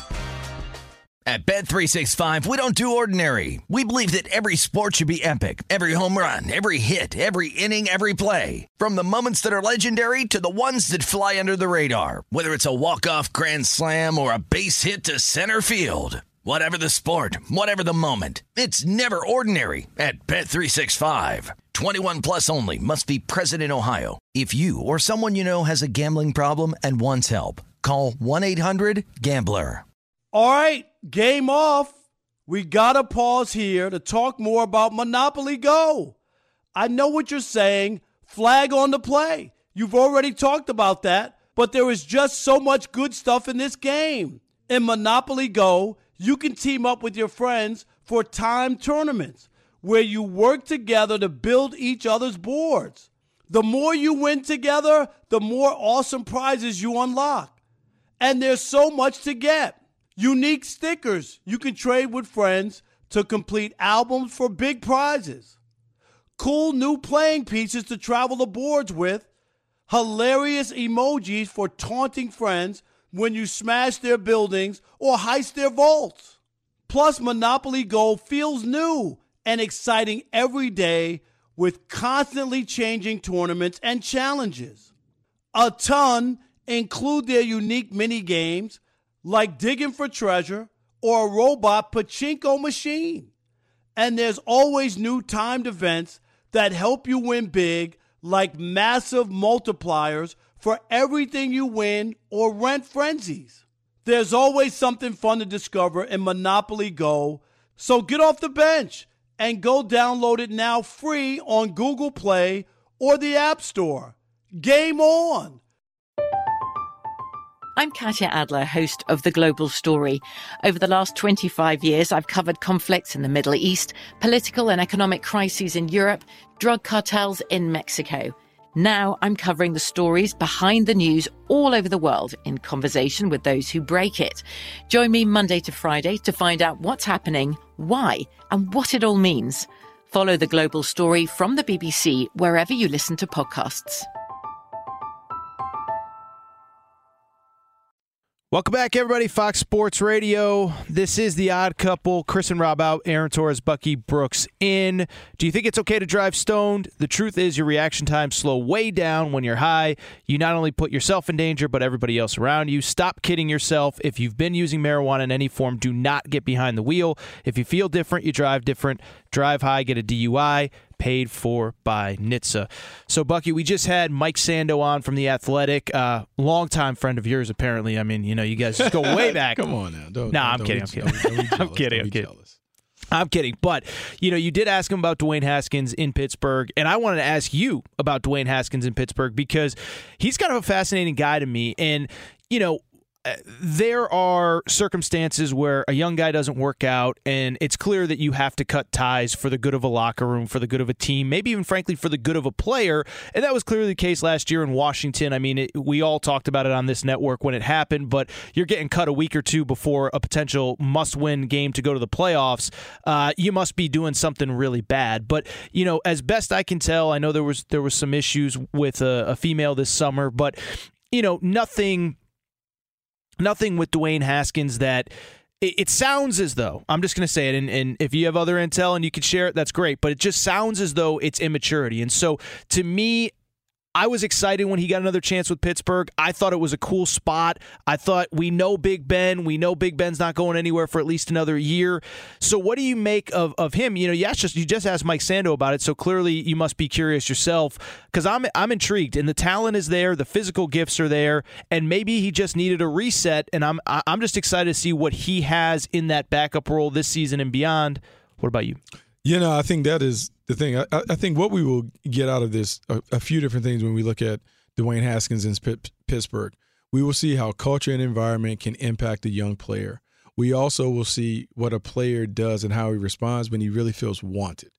At Bet365, we don't do ordinary. We believe that every sport should be epic. Every home run, every hit, every inning, every play. From the moments that are legendary to the ones that fly under the radar. Whether it's a walk-off grand slam or a base hit to center field. Whatever the sport, whatever the moment. It's never ordinary at Bet365. 21 plus only. Must be present in Ohio. If you or someone you know has a gambling problem and wants help, call 1-800-GAMBLER. All right, game off. We got to pause here to talk more about Monopoly Go. I know what you're saying. Flag on the play. You've already talked about that, but there is just so much good stuff in this game. In Monopoly Go, you can team up with your friends for timed tournaments where you work together to build each other's boards. The more you win together, the more awesome prizes you unlock. And there's so much to get. Unique stickers you can trade with friends to complete albums for big prizes. Cool new playing pieces to travel the boards with. Hilarious emojis for taunting friends when you smash their buildings or heist their vaults. Plus, Monopoly Go feels new and exciting every day with constantly changing tournaments and challenges. A ton include their unique mini games like digging for treasure or a robot pachinko machine. And there's always new timed events that help you win big, like massive multipliers for everything you win or rent frenzies. There's always something fun to discover in Monopoly Go, so get off the bench and go download it now free on Google Play or the App Store. Game on! I'm Katya Adler, host of The Global Story. Over the last 25 years, I've covered conflicts in the Middle East, political and economic crises in Europe, drug cartels in Mexico. Now I'm covering the stories behind the news all over the world in conversation with those who break it. Join me Monday to Friday to find out what's happening, why, and what it all means. Follow The Global Story from the BBC wherever you listen to podcasts. Welcome back, everybody. Fox Sports Radio. This is The Odd Couple. Chris and Rob out. Aaron Torres, Bucky Brooks in. Do you think it's okay to drive stoned? The truth is your reaction times slow way down when you're high. You not only put yourself in danger, but everybody else around you. Stop kidding yourself. If you've been using marijuana in any form, do not get behind the wheel. If you feel different, you drive different. Drive high, get a DUI. paid for by NHTSA. So, Bucky, we just had Mike Sando on from The Athletic, longtime friend of yours, apparently. I mean, you guys just go way back. Come on now. I'm kidding. I'm kidding. But, you did ask him about Dwayne Haskins in Pittsburgh, and I wanted to ask you about Dwayne Haskins in Pittsburgh because he's kind of a fascinating guy to me. And, there are circumstances where a young guy doesn't work out, and it's clear that you have to cut ties for the good of a locker room, for the good of a team, maybe even, frankly, for the good of a player. And that was clearly the case last year in Washington. I mean, we all talked about it on this network when it happened, but you're getting cut a week or two before a potential must-win game to go to the playoffs. You must be doing something really bad. But, as best I can tell, I know there was some issues with a female this summer, but, Nothing with Dwayne Haskins that it sounds as though, I'm just going to say it, and if you have other intel and you can share it, that's great, but it just sounds as though it's immaturity. And so, to me, I was excited when he got another chance with Pittsburgh. I thought it was a cool spot. I thought we know Big Ben. We know Big Ben's not going anywhere for at least another year. So what do you make of him? You just asked Mike Sando about it, so clearly you must be curious yourself because I'm intrigued, and the talent is there, the physical gifts are there, and maybe he just needed a reset, and I'm just excited to see what he has in that backup role this season and beyond. What about you? I think that is the thing. I think what we will get out of this, a few different things when we look at Dwayne Haskins in Pittsburgh. We will see how culture and environment can impact a young player. We also will see what a player does and how he responds when he really feels wanted.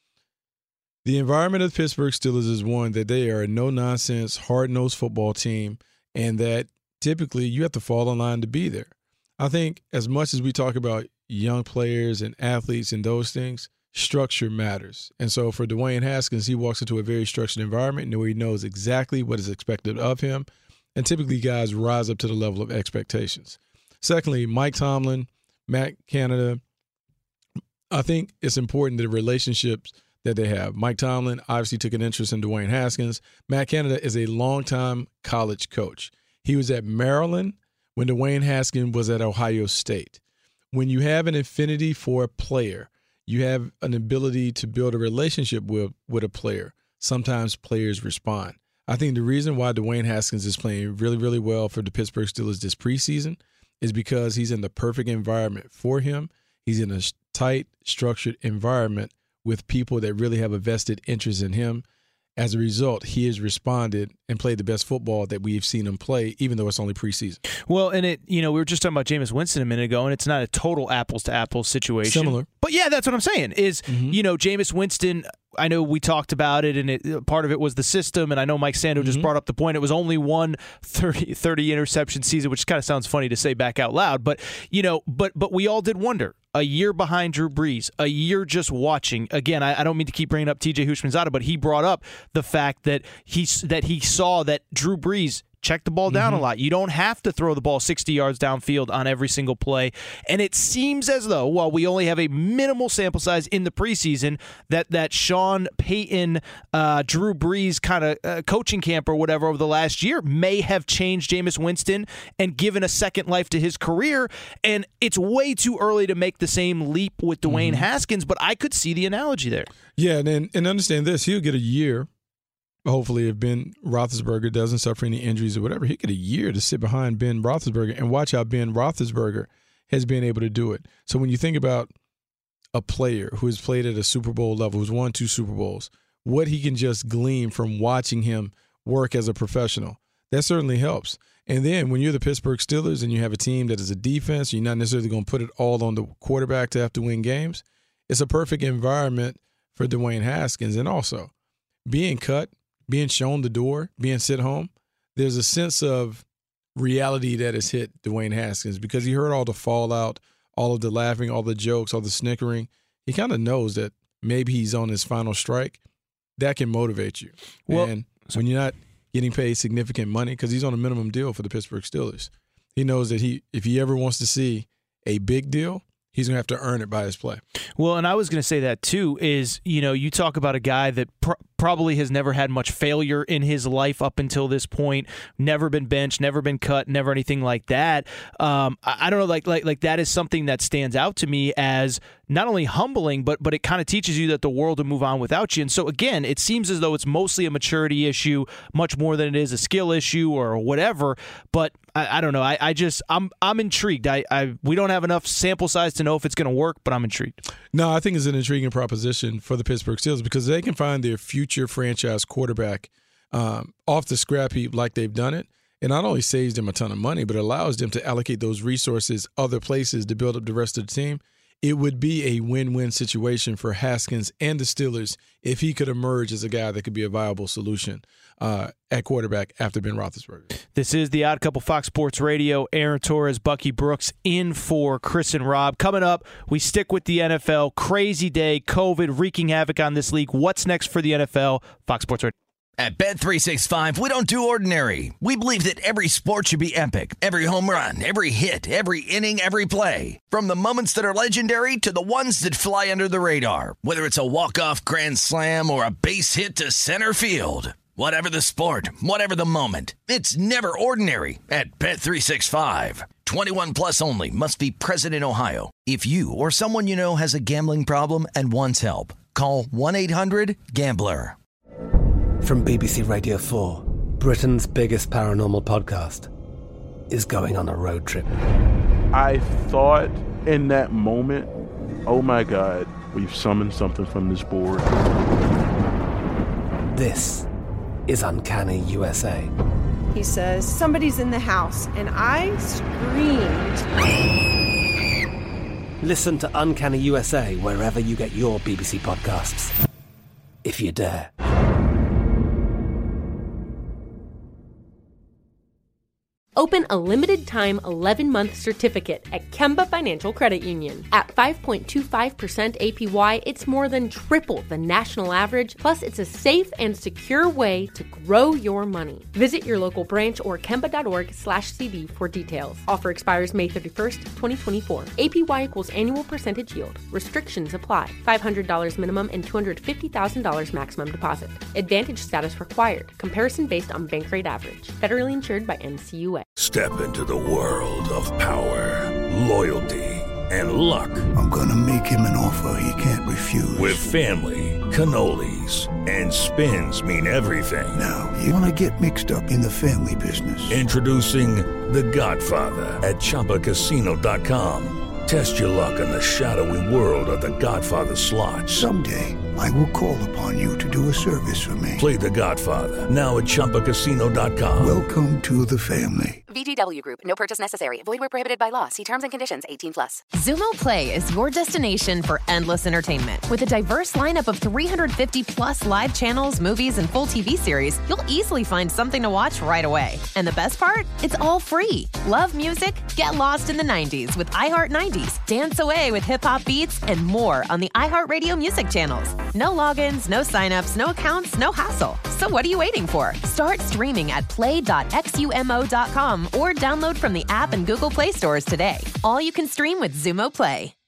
The environment of the Pittsburgh Steelers is one that they are a no-nonsense, hard-nosed football team, and that typically you have to fall in line to be there. I think as much as we talk about young players and athletes and those things, structure matters. And so for Dwayne Haskins, he walks into a very structured environment where he knows exactly what is expected of him. And typically guys rise up to the level of expectations. Secondly, Mike Tomlin, Matt Canada, I think it's important the relationships that they have. Mike Tomlin obviously took an interest in Dwayne Haskins. Matt Canada is a longtime college coach. He was at Maryland when Dwayne Haskins was at Ohio State. When you have an affinity for a player, you have an ability to build a relationship with a player. Sometimes players respond. I think the reason why Dwayne Haskins is playing really, really well for the Pittsburgh Steelers this preseason is because he's in the perfect environment for him. He's in a tight, structured environment with people that really have a vested interest in him. As a result, he has responded and played the best football that we've seen him play, even though it's only preseason. Well, and we were just talking about Jameis Winston a minute ago, and it's not a total apples-to-apples situation. Similar. But, yeah, that's what I'm saying is, Jameis Winston, I know we talked about it, and part of it was the system, and I know Mike Sando just brought up the point. It was only one 30 interception season, which kind of sounds funny to say back out loud. But, but we all did wonder. A year behind Drew Brees, a year just watching. Again, I don't mean to keep bringing up TJ Houshmandzadeh, but he brought up the fact that he saw that Drew Brees checked the ball down a lot. You don't have to throw the ball 60 yards downfield on every single play. And it seems as though, while we only have a minimal sample size in the preseason, that Sean Payton, Drew Brees kind of coaching camp or whatever over the last year may have changed Jameis Winston and given a second life to his career. And it's way too early to make the same leap with Dwayne Haskins, but I could see the analogy there. Yeah, and understand this. He'll get a year. Hopefully, if Ben Roethlisberger doesn't suffer any injuries or whatever, he'll get a year to sit behind Ben Roethlisberger and watch how Ben Roethlisberger has been able to do it. So when you think about a player who has played at a Super Bowl level, who's won 2 Super Bowls, what he can just glean from watching him work as a professional, that certainly helps. And then when you're the Pittsburgh Steelers and you have a team that is a defense, you're not necessarily going to put it all on the quarterback to have to win games. It's a perfect environment for Dwayne Haskins. And also, being cut, being shown the door, being sent home, there's a sense of reality that has hit Dwayne Haskins because he heard all the fallout, all of the laughing, all the jokes, all the snickering. He kind of knows that maybe he's on his final strike. That can motivate you. Well, and when you're not getting paid significant money, because he's on a minimum deal for the Pittsburgh Steelers, he knows that if he ever wants to see a big deal, he's going to have to earn it by his play. Well, and I was going to say that too is, you talk about a guy that probably has never had much failure in his life up until this point. Never been benched, never been cut, never anything like that. I don't know, like that is something that stands out to me as not only humbling, but it kind of teaches you that the world will move on without you. And so again, it seems as though it's mostly a maturity issue, much more than it is a skill issue or whatever. But I don't know. I'm intrigued. We don't have enough sample size to know if it's going to work, but I'm intrigued. No, I think it's an intriguing proposition for the Pittsburgh Steelers because they can find their future franchise quarterback off the scrap heap like they've done it. It not only saves them a ton of money, but allows them to allocate those resources other places to build up the rest of the team. It would be a win-win situation for Haskins and the Steelers if he could emerge as a guy that could be a viable solution at quarterback after Ben Roethlisberger. This is the Odd Couple, Fox Sports Radio. Aaron Torres, Bucky Brooks in for Chris and Rob. Coming up, we stick with the NFL. Crazy day, COVID wreaking havoc on this league. What's next for the NFL? Fox Sports Radio. At Bet365, we don't do ordinary. We believe that every sport should be epic. Every home run, every hit, every inning, every play. From the moments that are legendary to the ones that fly under the radar. Whether it's a walk-off grand slam or a base hit to center field. Whatever the sport, whatever the moment. It's never ordinary at Bet365. 21 plus only. Must be present in Ohio. If you or someone you know has a gambling problem and wants help, call 1-800-GAMBLER. From BBC Radio 4, Britain's biggest paranormal podcast is going on a road trip. I thought in that moment, oh my God, we've summoned something from this board. This is Uncanny USA. He says, somebody's in the house, and I screamed. Listen to Uncanny USA wherever you get your BBC podcasts, if you dare. Open a limited-time 11-month certificate at Kemba Financial Credit Union. At 5.25% APY, it's more than triple the national average, plus it's a safe and secure way to grow your money. Visit your local branch or kemba.org/cb for details. Offer expires May 31st, 2024. APY equals annual percentage yield. Restrictions apply. $500 minimum and $250,000 maximum deposit. Advantage status required. Comparison based on bank rate average. Federally insured by NCUA. Step into the world of power, loyalty, and luck. I'm gonna make him an offer he can't refuse. With family, cannolis, and spins mean everything. Now, you wanna get mixed up in the family business. Introducing The Godfather at ChumbaCasino.com. Test your luck in the shadowy world of The Godfather slot. Someday, I will call upon you to do a service for me. Play The Godfather, now at ChumbaCasino.com. Welcome to the family. VGW Group. No purchase necessary. Void where prohibited by law. See terms and conditions. 18+. Xumo Play is your destination for endless entertainment. With a diverse lineup of 350-plus live channels, movies, and full TV series, you'll easily find something to watch right away. And the best part? It's all free. Love music? Get lost in the 90s with iHeart 90s. Dance away with hip-hop beats and more on the iHeartRadio music channels. No logins, no signups, no accounts, no hassle. So what are you waiting for? Start streaming at play.xumo.com or download from the app and Google Play stores today. All you can stream with Xumo Play.